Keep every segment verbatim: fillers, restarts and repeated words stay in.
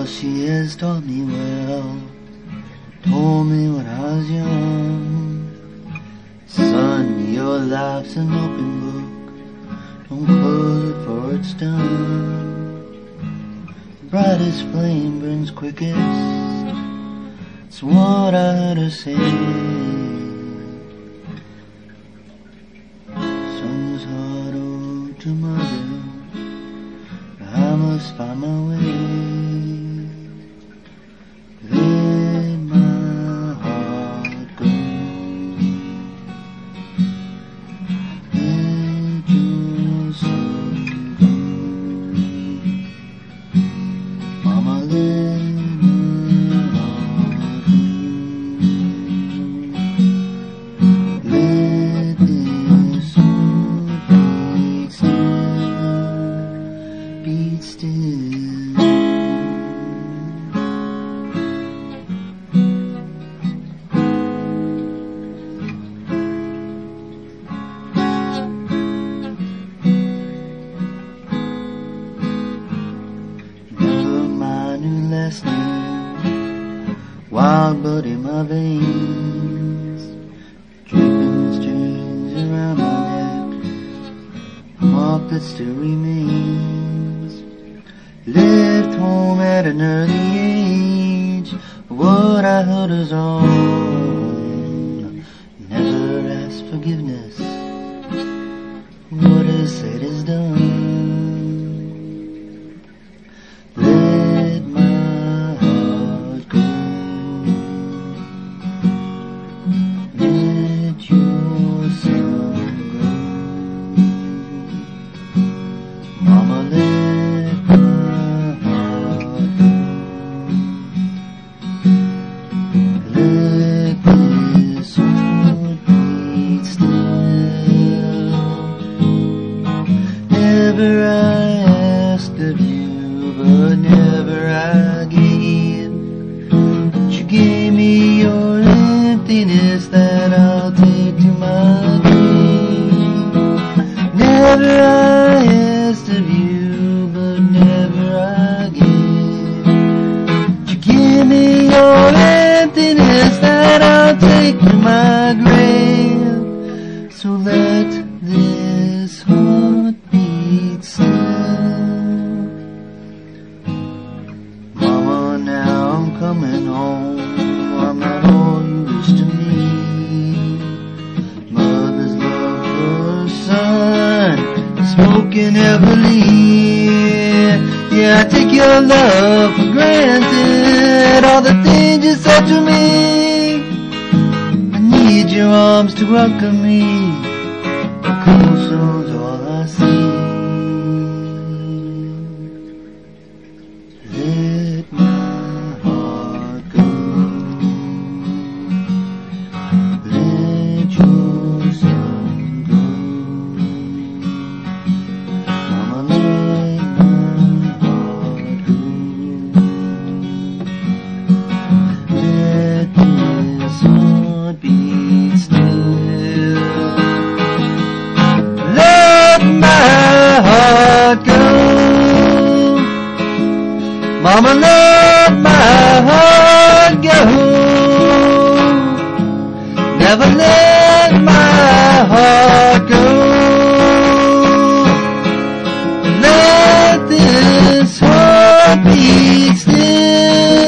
Well, she has taught me well, told me when I was young, son, your life's an open book, don't close it for it's done. The brightest flame burns quickest, it's what I heard her say. Son's heart owed to mother, I must find my way. Let my heart go. Let your son go. Mama, let my heart go. Let this heart beat still, beat still. Never mind who last name, wild blood in my veins, draping strings around my neck, mark that still remains. Left home at an early age, what I heard is wrong. Never asked forgiveness, what is said is done. Let my heart go. Let your son go. Mama, let my heart go. Let this heart beat still. Never I asked of you, but never I gave. But you gave me your emptiness that I'll take to my grave. Never I asked of you, but never I gave. But you give me your emptiness that I'll take to my grave. So let this heart beat still. Mama, now I'm coming home, I'm not all you wish to me. Mother's love for her son, spoken heavily. Yeah, I take your love for granted, all the things you said to me. I need your arms to welcome me, the cold soul's all I see. Let my heart go. Let your son go. Mama, let my heart go. Let this heart beat still. Let my heart go. Mama, let my heart go. Never let my heart go. Let this heart beat still.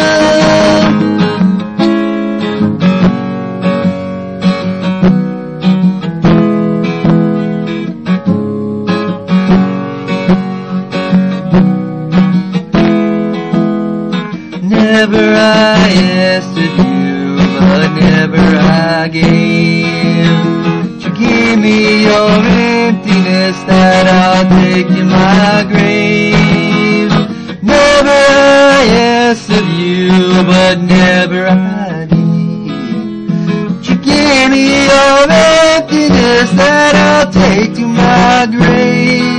Never I asked of you, but never I gave. But you gave me your emptiness that I'll take to my grave. Never I asked of you, but never I gave. But you gave me your emptiness that I'll take to my grave.